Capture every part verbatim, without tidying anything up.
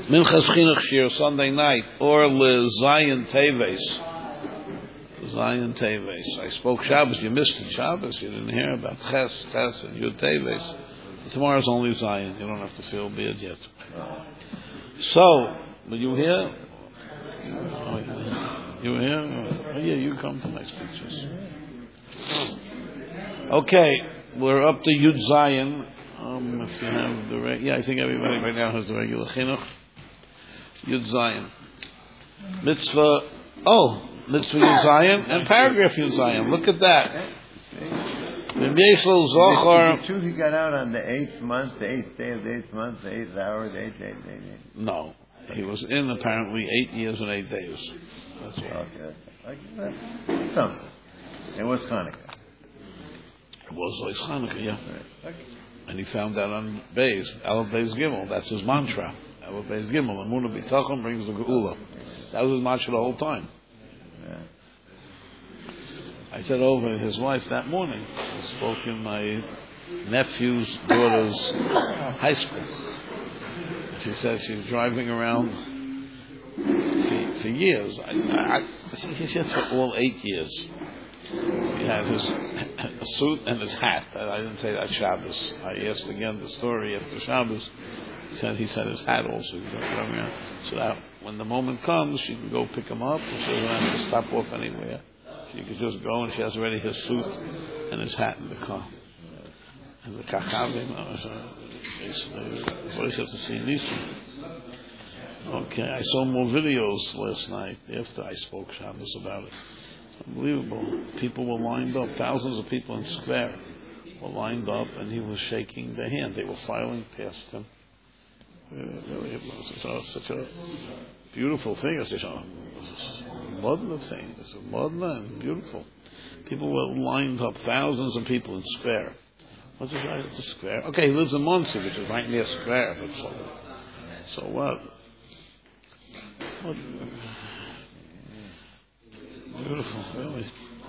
Minchas Chinuch Shir Sunday night, or Le Zion Teves. Zion Teves. I spoke Shabbos. You missed it. Shabbos. You didn't hear about Ches, Tes, and Yud Teves. Tomorrow's only Zion. You don't have to feel bad yet. So, were you here? You were here? Oh, yeah, you come to my speeches. Okay, we're up to Yud Zion. Um, if you have the re- yeah, I think everybody right now has the regular chinuch. Yud Zion. Mitzvah. Oh, Mitzvah Yud Zion and paragraph Yud Zion. Look at that. The truth he got out on the eighth month, the eighth day of the eighth month, the eighth hour, the eighth day, the eighth day. No, he was in apparently eight years and eight days. That's right. Okay. Like, something. It was Hanukkah. It was like Hanukkah, yeah. Okay. And he found that on Beis, Aleph Beis Gimel. That's his mantra. Aleph Beis Gimel. Emunah B'tachon brings the Geula. That was his mantra the whole time. Yeah. I said over his wife that morning. I spoke in my nephew's daughter's high school. She said she was driving around for, for years. I, I, she said for all eight years. He had his a suit and his hat. I didn't say that Shabbos. I asked again the story after Shabbos. He said he said his hat also. He was driving around. So that when the moment comes, she can go pick him up, and she doesn't have to stop off anywhere. She could just go, and she has already his suit and his hat in the car. And the kachavim, what is it to see Nisan? Okay, I saw more videos last night after I spoke Shabbos about it. Unbelievable. People were lined up. Thousands of people in square were lined up, and he was shaking their hand. They were filing past him. Really, it was such a beautiful thing. It's such a modern thing. It's a modern and beautiful. People were lined up. Thousands of people in square. What's it right? It's a square. Okay, he lives in Muncie, which is right near square. But so, so what? What? Beautiful, really.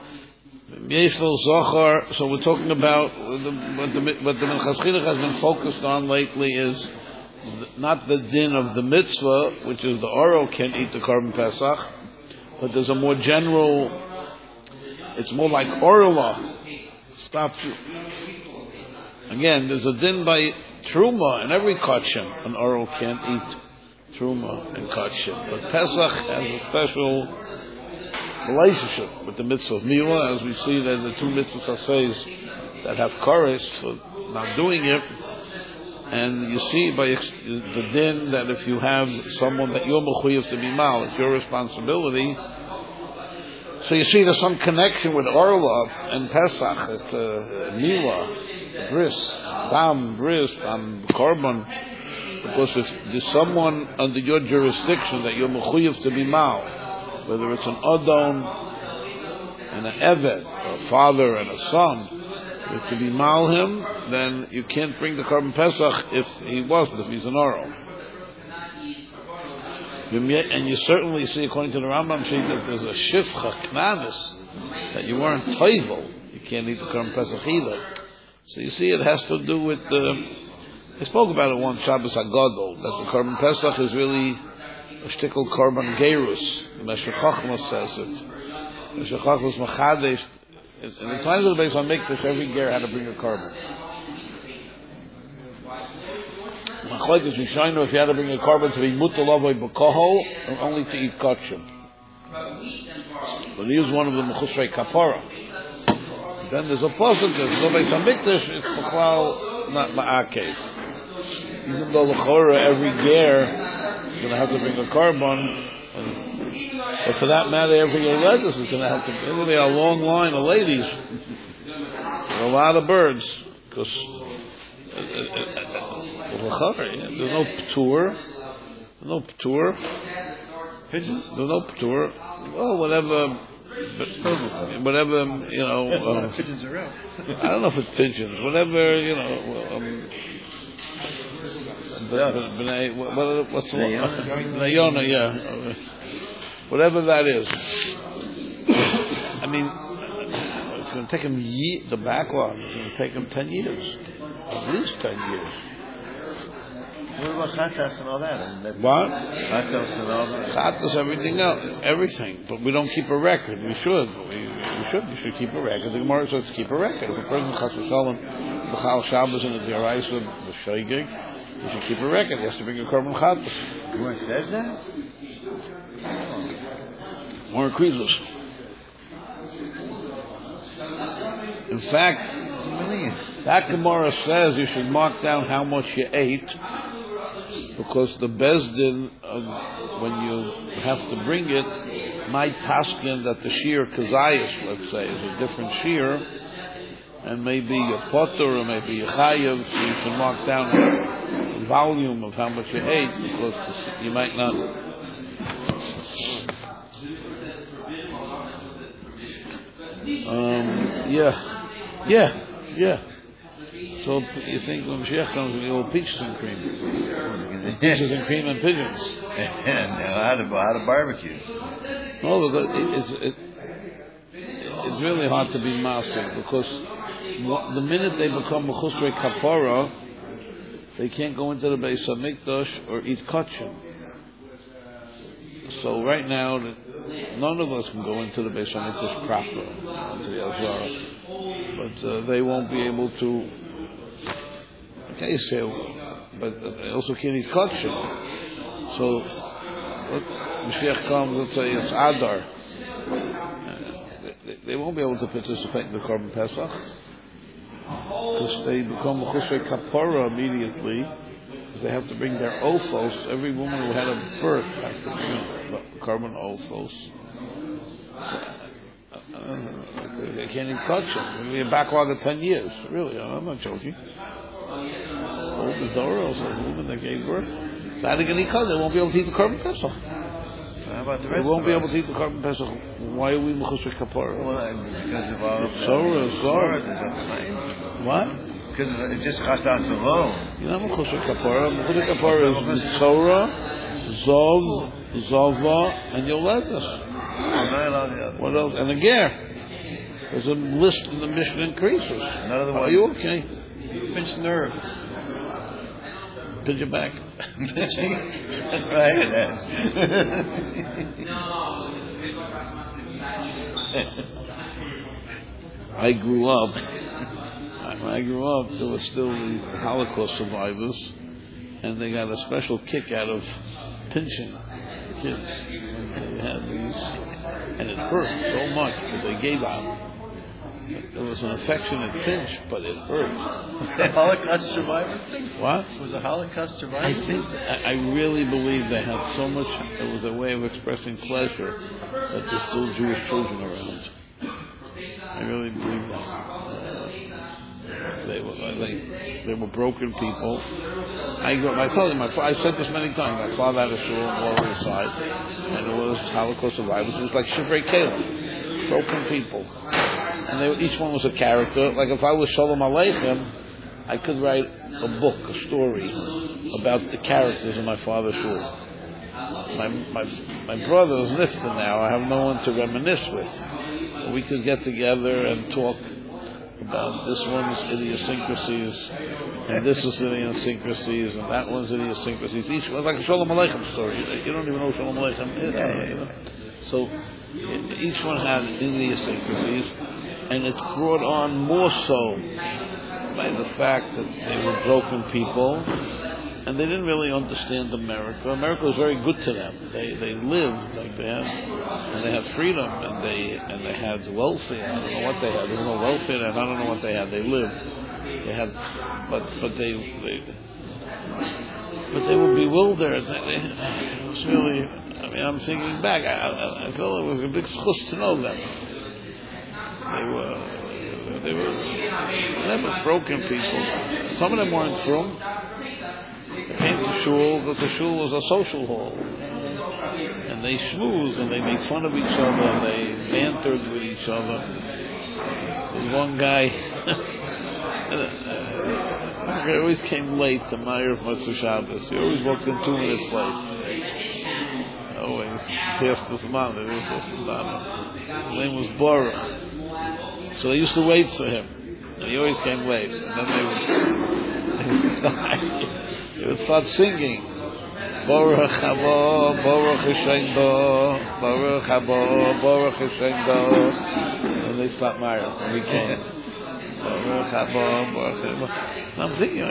So we're talking about what the what the Minchas Chinuch has been focused on lately is not the din of the mitzvah, which is the Oro can't eat the Korban Pesach, but there's a more general. It's more like Orla. Stop. Again, there's a din by Truma in every kachim. An Oro can't eat Truma and kachim, but Pesach has a special relationship with the mitzvah of Milah, as we see that the two mitzvahs says that have courage for not doing it, and you see by the din that if you have someone that you're mechuyev to be mal, it's your responsibility. So you see there's some connection with Orla and Pesach, it's the Milah, bris, dam, bris, and korban, because if there's someone under your jurisdiction that you're mechuyev to be mal, whether it's an Adon and an Evet, or a father and a son, if to be mal him, then you can't bring the Korban Pesach if he wasn't, if he's an Oro. And you certainly see, according to the Rambam, that there's a Shifcha Knavis, that you weren't Toivel, you can't eat the Korban Pesach either. So you see, it has to do with the. I spoke about it once, Shabbos Agadol, that the Korban Pesach is really a shtickle korban gerus. The Meshech Chochmah says it. Meshech Chochmah machadesh. In the times of the Beis Hamikdash, every ger had to bring a korban. Machlokes Rishonim, if you had to bring a korban to be mutal avoy b'kohol, or only to eat kachim. But he was one of the mechusrei kapara. Then there's a pasuk that the Beis Hamikdash it's machlal not ma'akev. Even though the chora every ger going to have to bring a korban, but for that matter, every Yoledus is going to have to. There will be a long line of ladies, there are a lot of birds, because uh, uh, uh, there's no ptur, there's no ptur, pigeons, there's no ptur. Well, whatever, whatever you know. Uh, pigeons are out. I don't know if it's pigeons, whatever you know. Um, But, but, B'nai, what, what's the one? B'nai Yonah, yeah. Whatever that is. I mean, it's going to take him ye- the backlog. It's going to take him ten years, at least ten years. What about chatas and all that? And that What? chatas and all that. Chatas, everything else, everything. But we don't keep a record. We should. We, we should. We should keep a record. The Gemara says keep a record. If a person chas v'shalom b'chal Shabbos in the Diraisa b'shoigig, you should keep a record. He has to bring a korban chatas. The Gemara says that? More krizus. In fact, that Gemara says you should mark down how much you ate, because the Bezdin, uh, when you have to bring it, might paskin that the shear kazayas, let's say, is a different shear, and maybe a potter or maybe a chayav, so you can mark down the volume of how much you ate, because you might not. Um, yeah, yeah, yeah. So you think when Mashiach comes, we will peaches and cream, peaches and cream and pigeons, and how to how to barbecues. No, because it, it's it, it's really hard to be mastered, because the minute they become a chusrei kapara, they can't go into the Beis Hamikdash or eat kachim. So right now, none of us can go into the Beis Hamikdash proper, into the Azara, but uh, they won't be able to. Okay, so, but they also can't eat kachim. So, what Mashiach comes, let's say it's Adar, uh, they, they won't be able to participate in the Korban Pesach, because they become chusrei kapara immediately. They have to bring their ophos. Every woman who had a birth has to bring korban ophos. So, uh, they can't even touch them. We're a backlog of ten years. Really, I'm not joking. Old the Dora, also a woman that gave birth. So how are they going to eat? They won't be able to eat the korban pesach. How about the rest? They won't of be us? able to eat the korban pesach. Why are we mechusar kapara? Well, because of all Sorah, Sorah. What? Because it's just chatas alone. You know, mechusar kapara. Mechusar kapara is Sorah, Zov, Zova, and Yoledes. Oh, not all the others. What else? And a ger. There's a list in the Mishnah increases. None of the Are ones. you okay? Pinch nerve. Pinch your back. That's right. That's. I grew up. When I grew up, there were still these Holocaust survivors, and they got a special kick out of pinching kids. They had these, and it hurt so much because they gave out. It was an affectionate pinch, but it hurt. The Holocaust survivor thing? What? Was a Holocaust survivor I thing? think, I I really believe they had so much, it was a way of expressing pleasure that there's still Jewish children around. I really believe that. Uh, they were they, they were broken people. I grew up, I told you, my, I said this many times, my father had a shul on the Lower East Side, and it was Holocaust survivors. It was like Shivrei Kalim, broken people. And they, each one was a character. Like if I was Shalom Aleichem, I could write a book, a story about the characters in my father's shul. My my my brother is Nifta now. I have no one to reminisce with. But we could get together and talk about this one's idiosyncrasies, and this is idiosyncrasies, and that one's idiosyncrasies. Each one's like a Shalom Aleichem story. You don't even know Shalom Aleichem is. Yeah, yeah, yeah. So each one had idiosyncrasies. And it's brought on more so by the fact that they were broken people, and they didn't really understand America. America was very good to them. They they lived like they had, and they had freedom, and they and they had welfare. I don't know what they had. There was no welfare, and I don't know what they had. They lived. They had, but but they, they but they were bewildered. They, they, it was really. I mean, I'm thinking back. I, I, I felt it was a big schus to know them. They were, they were, they were broken people. Some of them weren't from. They came to shul, but the shul was a social hall. And they schmoozed, and they made fun of each other, and they bantered with each other. There was one guy, he always came late to Meir of Motzei Shabbos. He always walked in two minutes late. Always. Past this man, it was past this man. His name was Baruch. So they used to wait for him, and he always came late. And then they would, they would start. He would start singing. Baruch haba, Baruch Hashem ba, Baruch haba, Baruch Hashem ba. And they stopped marrying when we came. Baruch haba, Baruch Hashem ba. I'm thinking,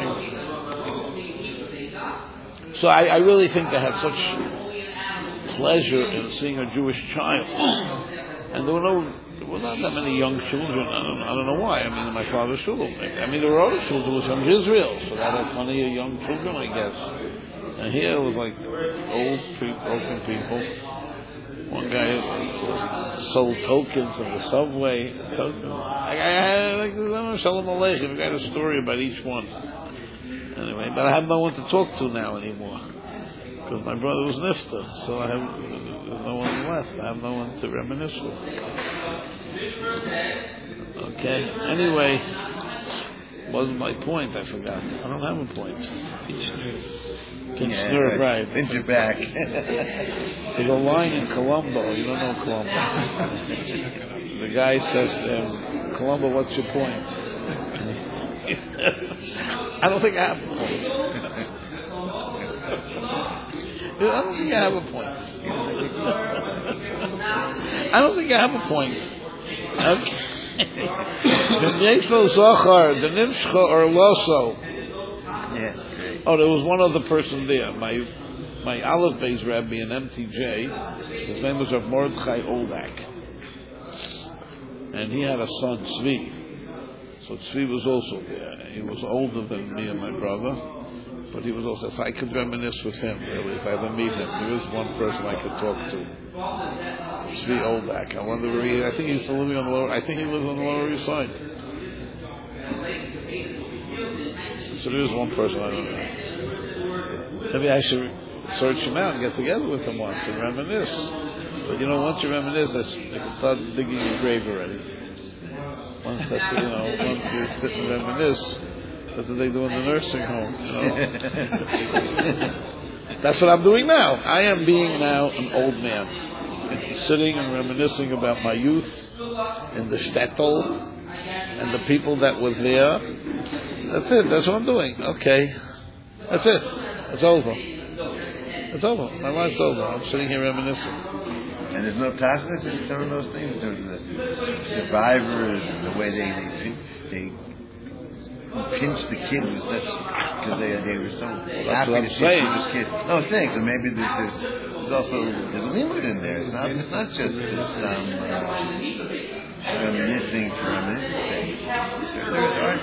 so I, I really think they had such pleasure in seeing a Jewish child. And there were no, there were not that many young children. I don't, I don't know why. I mean, in my father's shul, I mean, there were other children who were from Israel, so that had plenty of young children, I guess. And here it was like old, broken people. One guy sold tokens in the subway. Tokens. I, I, I, like, I don't know, Shalom Aleichem. I got a story about each one. Anyway, but I have no one to talk to now anymore because my brother was nifta, so I have there's no one left. I have no one to reminisce with. Okay. Anyway, what was my point? I forgot. I don't have a point. Pinch yeah, nerve, right? Pinch it back. There's a line in Colombo. You don't know Colombo. The guy says to him, "Colombo, what's your point?" I don't think I have a point. I don't think I have a point. I don't think I have a point. Yeah. Oh, there was one other person there. My my Aleph Beis Rabbi in M T J. His name was Rav Mordechai Oldak, and he had a son Tzvi. So Tzvi was also there. He was older than me and my brother, but he was also, so I could reminisce with him, really, if I ever meet him. There is one person I could talk to. Tzvi Oldak. I wonder where he, I think he used to live on the lower, I think he lives on the Lower East Side. So there is one person, I don't know. Maybe I should search him out and get together with him once and reminisce. But you know, once you reminisce, you can start digging your grave already. Once that, you know, once you sit and reminisce, that's what they do in the nursing home, you know. That's what I'm doing now. I am being now an old man, sitting and reminiscing about my youth in the shtetl and the people that were there. That's it. That's what I'm doing. Okay, that's it. It's over. It's over. My life's over. I'm sitting here reminiscing. And there's no tachlis in some of those things, in terms of the survivors and the way they they, they pinched the kid was such because they they were so well, happy to see saying. this kid. No, thanks. And maybe there's there's, there's also there's a limit in there. It's not it's not just just um, uh, reminiscing for reminiscing sake. There, there are.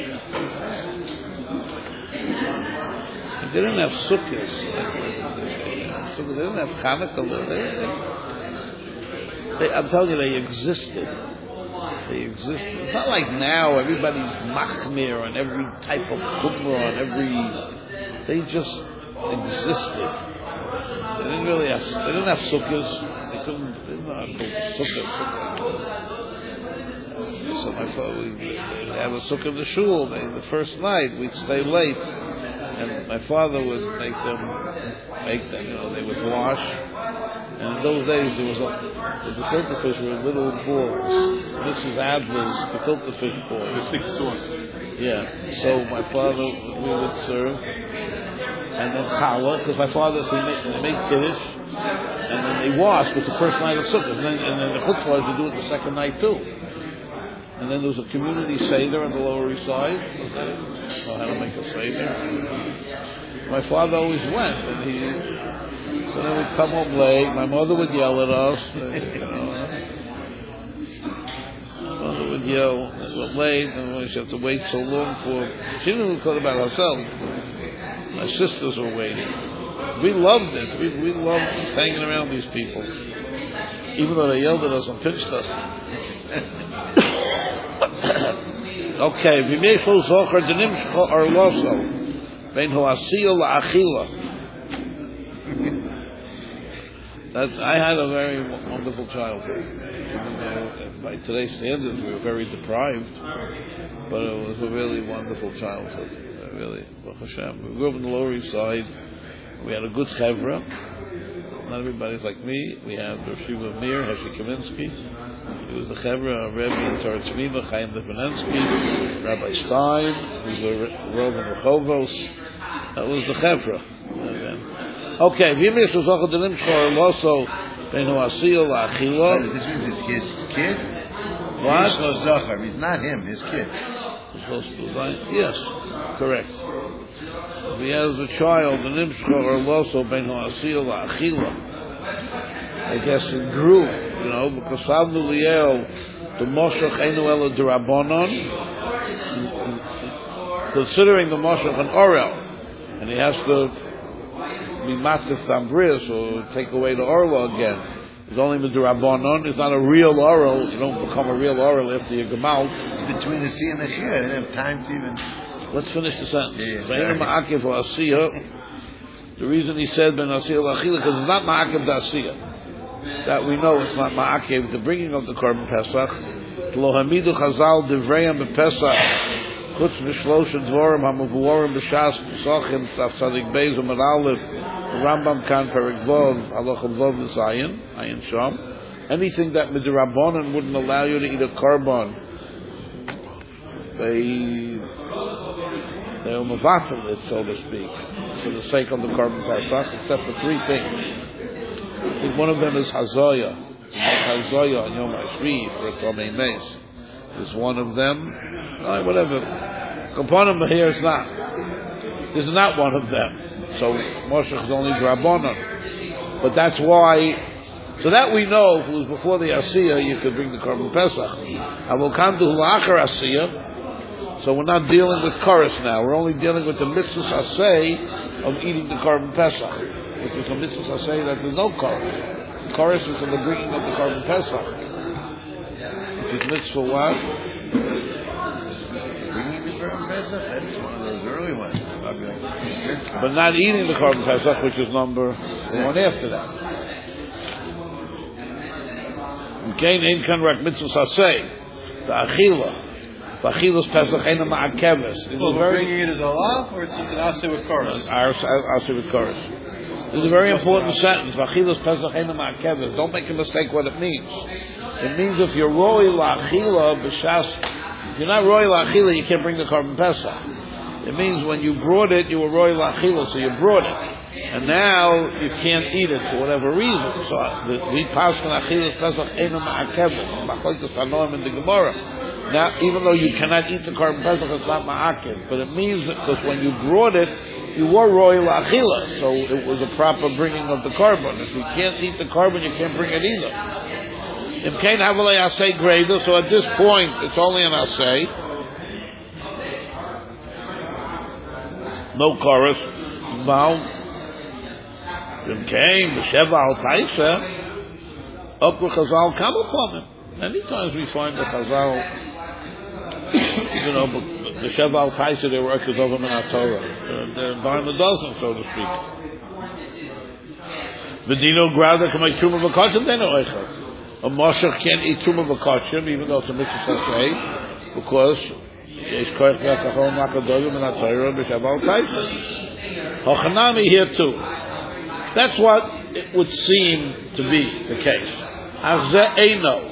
They didn't have sukkahs. So they didn't have Hanukkah. They, they, I'm telling you, they existed. They existed. It's not like now everybody's machmir on every type of kumrah on every. They just existed. They didn't really have. They didn't have sukkahs. They couldn't. They didn't know how to build sukkahs. So my father, we they had a sukkah in the shul. They, the first night we'd stay late. And my father would make them, make them, you know, they would wash. And in those days, there was a, the gefilte fish were little balls. Missus Adler's gefilte fish balls. The thick sauce. Yeah. So my father, we would serve. And then challah, because my father, they make, they make kiddush. And then they wash, with the first night of Sukkot. And then, and then the chutzpah, they do it the second night too. And then there was a community seder on the Lower East Side. Know how to make a seder. My father always went, and he. So then we'd come home late. My mother would yell at us. You know, my mother would yell. We're late, and she had to wait so long for. She didn't even thought about herself. My sisters were waiting. We loved it. We we loved hanging around these people, even though they yelled at us and pinched us. Okay, v'meishlo zocher denimshcha arloso, vein ho'asiya la'achila. That I had a very wonderful childhood. Even though by today's standards we were very deprived, but it was a really wonderful childhood. Really, Baruch Hashem. We grew up in the Lower East Side. We had a good chevra. Not everybody's like me. We had Rav Shiva Meir, Heshi Kaminsky. He was the chevra, Rebbe in Torah Tzvima, Chaim Levinensky, Rabbi Stein, who was a Rav in Rehovos, That was the chevra. Okay, v'yim yishu zochad delim shchor loso benu asiyo la'achilo. This means it's his kid? What? It's not him, his kid. Yes, correct. If he has a child, the nimshcha or loso benu asiyo la'achilo. I guess it grew, you know, because Savnu Liel, the Moshech Einu Ela D'Rabbanon, considering the Moshech an Orel, and he has to be Matkes Tambris, or take away the Orel again. It's only the D'Rabbanon, it's not a real Orel, you don't become a real Orel after you come out. It's between the sea and the Shia, I didn't have time to even... Let's finish the sentence. Yeah, yeah, the reason he said Ben Asiyah L'Achila, because it's not Ma'akiv D'Asiyah. That we know it's not Ma'akev, the bringing of the Korban Pesach. Lo hamidu chazal divrayim b'Pesach chutz v'shlosh dvorim hamavuorim b'shas pesachim taf tzadik beis umar aleph the Rambam kan perik vov halacha vov v'zayin ayin sham. Anything that midrabanan wouldn't allow you to eat a korban, they they are mavatal it, so to speak, for the sake of the Korban Pesach, except for three things. I think one of them is Hazoya. Hazoya on Yom HaShvi for a Tomei Meis is one of them. All right, whatever. Kaponim here is not. This is not one of them. So Moshech is only Drabonon. But that's why. So that we know, if it was before the Asiyah, you could bring the Korban Pesach. I will come to La'achar Asiyah. So we're not dealing with Koros now. We're only dealing with the mitzvah Asay of eating the Korban Pesach. Which is a mitzvah say that there's no chorus. Chorus is in the bringing of the Korban Pesach. Which is mitzvah what? Bringing the Korban Pesach? That's one of those early ones. Like, but not eating the Korban Pesach, which is number yeah. one after that. Okay, ain't kan rak mitzvah say the achila. The achilas Pesach ain't a ma'akeves. Well, bringing it as a law, or it's just an aseh with chorus? Aseh with chorus. This is a very important sentence. Don't make a mistake what it means. It means if you're roy la'achila b'shas, if you're not roy la'achila, you can't bring the Korban Pesach. It means when you brought it, you were roy la'achila, so you brought it, and now you can't eat it for whatever reason. So we pass on achilas Pesach ena ma'akeves. Machlokes Tanoim in the Gemara. Now, even though you cannot eat the Korban Pesach, it's not ma'akev, but it means that because when you brought it, you were royal achila, so it was a proper bringing of the korban. If you can't eat the korban, you can't bring it either. Im kain havalei asay greda, so at this point, it's only an asay. No chorus. Now, im kain b'sheva al taisa, upper chazal come upon him. Many times we find the chazal, you know, but the Sheva al Taisa, they were echoes of them in our Torah. They're, they're behind the dozen, so to speak. V'dino grada can make truma v'kachim, they know echad. A moshech can't eat truma v'kachim, even though it's a mitzvah say, because yesh koich v'achachol makadoyim in our Torah b'Sheva al Taisa. Hochanami here too. That's what it would seem to be the case. Achzeh eino.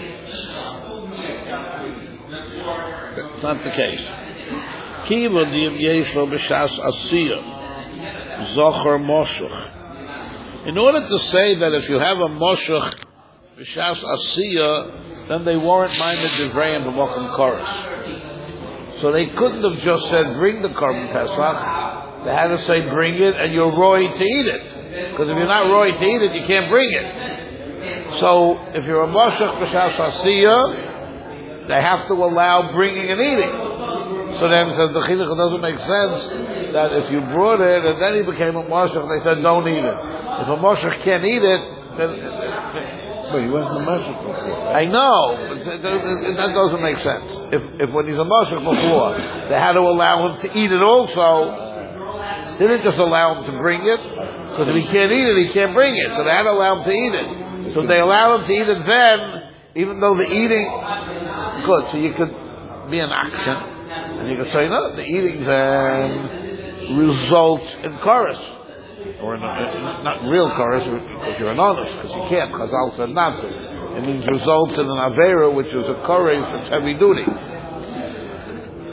It's not the case. Kiva diyim yeshlo b'shas asiyah zocher moshech. In order to say that if you have a moshech b'shas asiyah, then they weren't minded divrayim b'mokum chorus. So they couldn't have just said bring the Korban Pesach. They had to say bring it and you're roy to eat it. Because if you're not roy to eat it, you can't bring it. So if you're a moshech b'shas asiyah, they have to allow bringing and eating. So then says the chinuch, it doesn't make sense that if you brought it and then he became a moshech, they said don't eat it. If a moshech can't eat it, then well, he wasn't a moshech before. I know, but that doesn't make sense. If if when he's a moshech before, they had to allow him to eat it also. They didn't just allow him to bring it, because if he can't eat it, he can't bring it. So they had to allow him to eat it. So if they allowed him to eat it then, even though the eating, good, so you could be an action, and you could say, no, the eating then results in chorus. Or in a, not real chorus, because you're an honest, because you can't, Chazal said not to. It means results in an Avera, which is a chorus, it's heavy duty.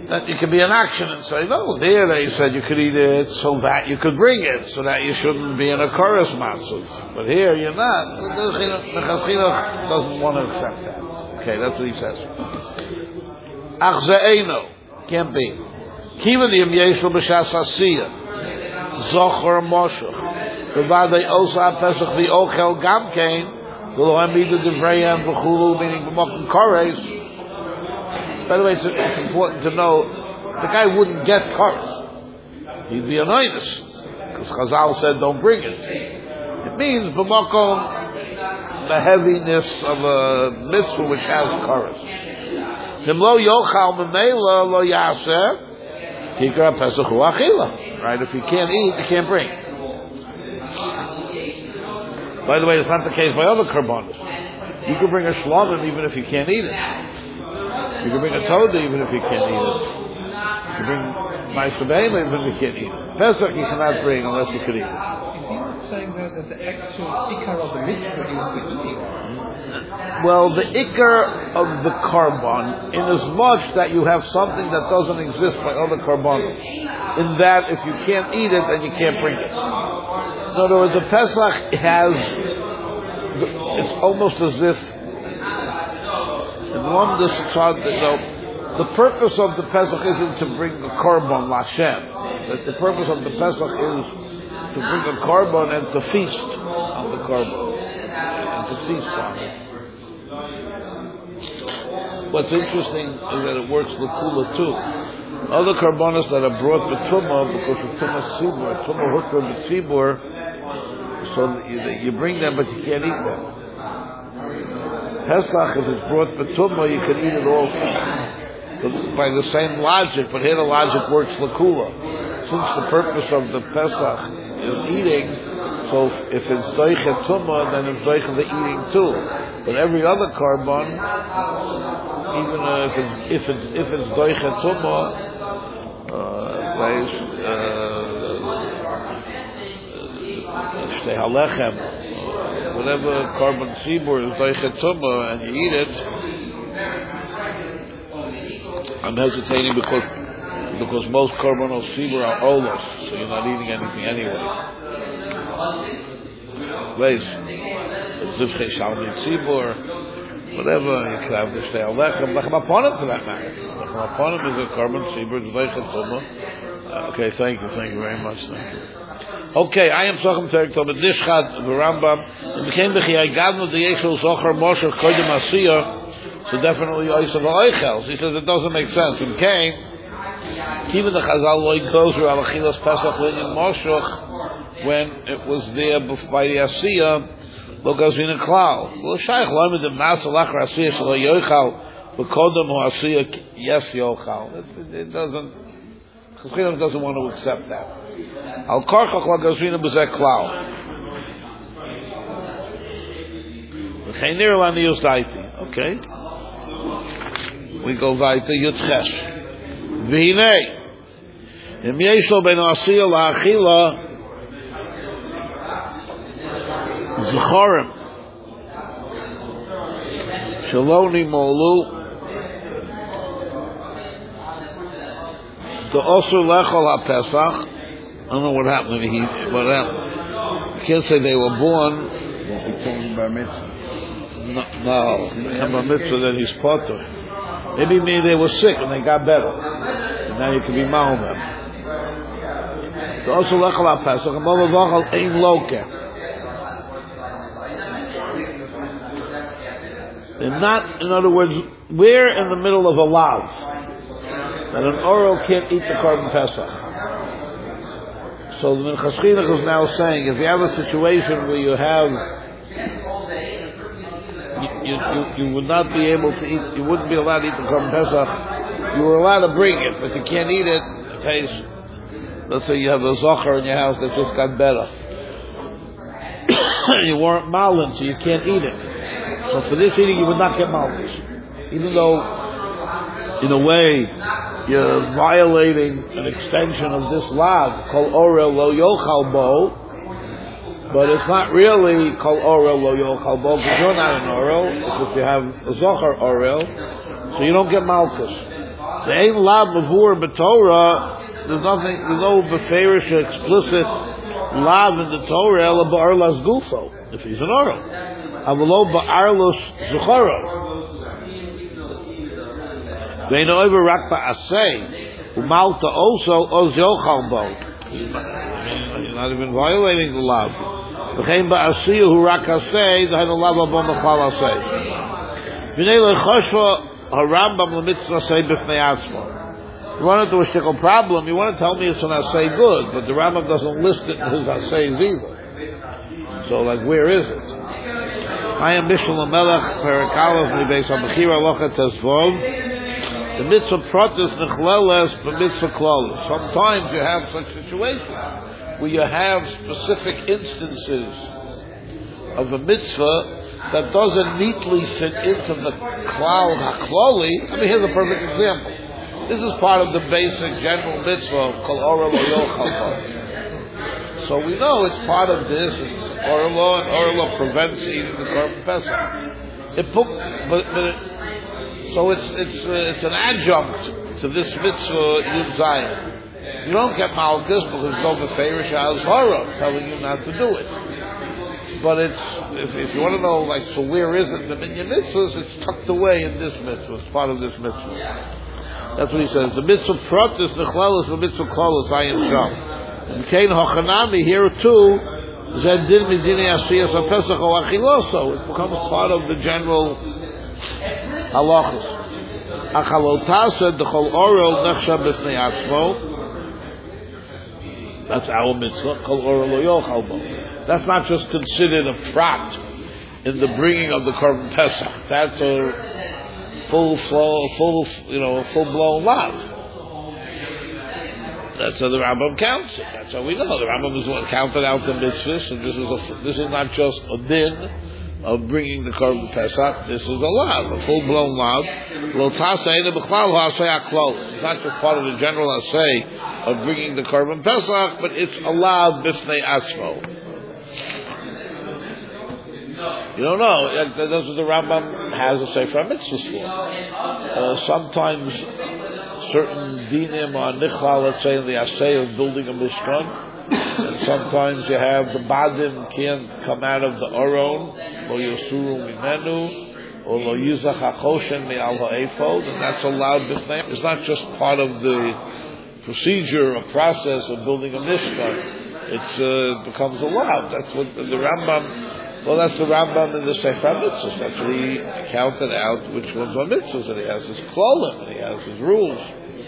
that you could be an action and say, no, there they said you could eat it so that you could bring it, so that you shouldn't be in a chorus matzah. But here you're not. The Chinuch doesn't want to accept that. Okay, that's what he says. Ach ze'eno, can't be. Kiva di yeshu b'shas asiyah, zocher moshuch, b'vadei osa pesach v'ochel gam kein, v'lo hamidu divrayim v'chulu, meaning b'mokum kores. By the way, it's, it's important to know, the guy wouldn't get kores. He'd be an oinus, because Chazal said don't bring it. It means b'mokum, the heaviness of a mitzvah which has kores. Him lo yochal memela lo yaseh, kikra pesach hu achila. Right? If you can't eat, you can't bring. By the way, it's not the case by other karbanos. You can bring a shlamim even if you can't eat it. You can bring a toda even if you can't eat it. You can bring ma'aseh be'ema even if you can't eat it. Pesach you cannot bring unless you can eat it. Saying that, that the actual ikar of the mitzvah is the eating. Well, the ikar of the korban, in as much that you have something that doesn't exist by other korbanos, in that if you can't eat it, then you can't bring it. In other words, the Pesach has, it's almost as if, in one this you know, the purpose of the Pesach isn't to bring the korban l'Hashem. The purpose of the Pesach is to bring a korban and to feast on the korban, and to feast on it. What's interesting is that it works l'kula too. Other korbanos that are brought b'tumah, because of tumah tzibur, tumah hukra b'tzibur, so you, you bring them but you can't eat them. Pesach, if it's brought b'tumah, you can eat it all by the same logic, but here the logic works l'kula. Since the purpose of the Pesach is eating, so if it's doichet tumah, then it's doichet the eating too. But every other korban, even uh, if it's if it's if it's doichet tumah, say halechem, whatever korban tzibur is doichet tumah, and you eat it, I'm hesitating because. Because most korbanos tzibur are olos, so you're not eating anything anyway. Wait, zivchei shalmi tzibur, whatever, you can have the shtei lechem, lechem aponim for that matter. Lechem aponim is a korban tzibur, lechem tumah. Okay, thank you, thank you very much, thank you. Okay, I am Sochem Terek Tov Nishchad Rambam. It became the Chiyai Gadnu the Yeshul Zocher Moshe Kodim Asiyah. So definitely Yosef Oichels. He says it doesn't make sense. It came. Even the Chazal Loi Gozer Al Achilas Pesach Linyan Moshe when it was there by the Asiyah Lo Gazvina Klal. Lo Shaykh Lamed Im Nasa Lachar Asiyah Shalo Yoichal V'Kodem Ho Asiyah Yes Yochal. It doesn't. Chazal doesn't want to accept that. Al Karchach La Gazvina B'Zeh Klal. V'Cheinir La Niyus Daiti. Okay. We go weiter Yutches. V'hinei Im Yeshlo Ben Asiyah La'achila Zechorim Shaloni Molu The Osur Lechol HaPesach. I don't know what happened. He, what happened? I can't say they were born. They became bar mitzvah. No, no. Became bar mitzvah, then he's potter. Maybe maybe they were sick and they got better. And now you can be ma'omer. The Osur Lechol HaPesach and Molo Vachal Ein Loke. They're not, in other words, we're in the middle of a lav. That an oral can't eat the korban Pesach. So the Minchas Chinuch is now saying, if you have a situation where you have, you, you, you, you would not be able to eat, you wouldn't be allowed to eat the korban Pesach, you were allowed to bring it, but you can't eat it, in case, let's say you have a zocher in your house that just got better. You weren't malin, so you can't eat it. So for this eating, you would not get malchus. Even though, in a way, you're violating an extension of this law, called orel lo yochal bo, but it's not really called orel lo yochal bo, because you're not an orel, because you have a zocher orel, so you don't get malchus. The ain't lab before b'Torah. There's nothing. There's no beferish explicit lab in the Torah. Ela ba'arlas gufo. If he's an oral, avalo ba'arlos zucharo. Vein over rak ba'asei umalta also oz yochal bo. He's not even violating the lab. V'chein ba'asiyu hu rak asei dahin lab abo mechal asei. V'nei lechoshva. Harambam l'mitzvah say b'fnei atzmo. You want to do a shtickle problem, you want to tell me it's an assay good, but the Rambam doesn't list it in his assays either. So, like, where is it? I am Mishal Melech, Perikalav, Mibeis HaBechira, Locha Tezvov. The mitzvah protis nechleles, the mitzvah kloles. Sometimes you have such situations where you have specific instances of a mitzvah that doesn't neatly fit into the klal hakloli. I mean, here's a perfect example. This is part of the basic general mitzvah of kol orah lo yochal. So we know it's part of this. It's orah lo, and orah lo prevents eating the korban pesach. It put, but, but it, so it's it's uh, it's an adjunct to this mitzvah yud zayin. You don't get malchus because there's no meferish as horah telling you not to do it. But it's, if, if you want to know, like, so where is it? The minyan mitzvahs, it's tucked away in this mitzvah. It's part of this mitzvah. That's what he says. The mitzvah protis, nechlelis, the mitzvah klolis, I am sham. And kain hochanami, here too, zed din midini asiyas ha-pesach o achiloso. It becomes part of the general halachas. Achalotasa, dechol orel, nechsha b'snei atzmo. That's our mitzvah. Kol orel lo yochal bo. That's not just considered a prat in the bringing of the korban pesach. That's a full flow, full, you know, full blown lot. That's how the Rambam counts it. That's how we know the Rambam is what counted out the mitzvahs, and this is a, this is not just a din of bringing the korban pesach. This is a lot, a full blown lot. It's not just part of the general assay of bringing the korban pesach, but it's allowed b'snei atzmo. You don't know. That's what the Rambam has a Sefer HaMitzvahs for. Uh, sometimes certain dinim are nichlal, let's say, in the assay of building a mishkan. And sometimes you have the badim can't come out of the aron, lo yosuru mimenu, or lo yuzach hachoshen me'al ha'ephod, and that's allowed b'fnei. It's not just part of the procedure or process of building a mishkan. It's, uh, it becomes allowed. That's what the, the Rambam. Well, that's the Rambam in the Sefer HaMitzvahs. That's what he counted out which ones are mitzvahs, and he has his klolim, and he has his rules.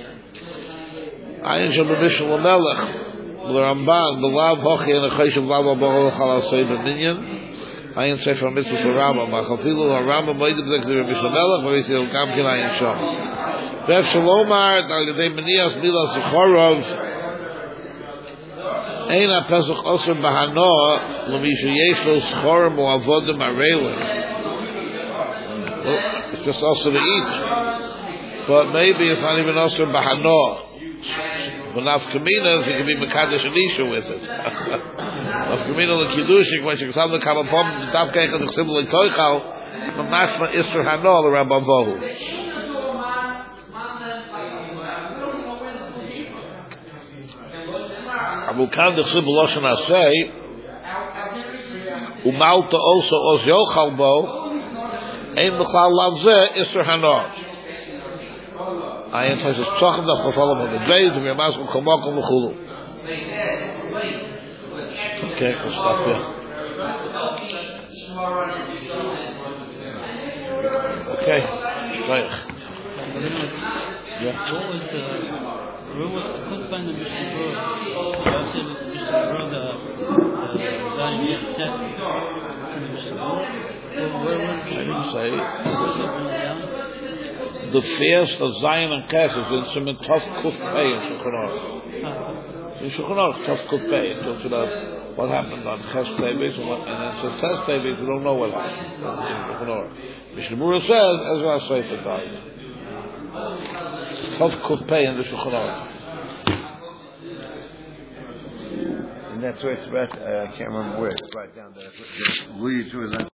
Ayin shel b'mishal l'melech, l'Ramban, b'lav hochi and l'chayshim v'lav ha'bohol l'chal ha'sei b'minyan. Ayin Sefer HaMitzvahs l'Rambam, achafilu ha'Rambam moedim b'zek l'Rambam l'melech, v'visi l'gam kin ayin shom. V'ef shalomar, al yedei menias milas zechorov, Ein ha-pesach osir b'hanoah l'mishu yesh lo schorim o avodim arelim. Well, it's just osir to eat. But maybe it's not even osir b'hanoah. For nafkaminas, you can be mekadosh and isha with it. Nafkamina l'kiddushik, when you can tell the kamapom, the tafkeicha d'chsim l'toichal, mamashma isur hanoah l'Rambam vohu. Abukan the Chibul Lashon Asay, Umalta also Oz Yochal Bo, Ein B'chal Lavzeh Isser Hanoah. Ayin says it's Tzachim Daf Chafalam on the days of Yamaskal Kamokum L'chulu. Okay, we'll stop here. Okay, right. Yeah. What was the where was couldn't find the Mishnah Berurah? I said Mishnah Berurah the Zion Yech Tet in the Mishnah Berurah. Where was I didn't say it? the fast of Zion and Ches is in Siman Tov Kuf Pei in Shulchan Aruch. In Shulchan Aruch Tov Kuf Pei it talks about what happened on Ches Teves and what, and then Ches Teves we don't know what happened in Shulchan Aruch. Mishnah Berurah says Ezra Sefer died. Tov Kuf Pei in the Shulchan Aruch. And that's where it's about, uh, I can't remember where, it's right down there. Lead to his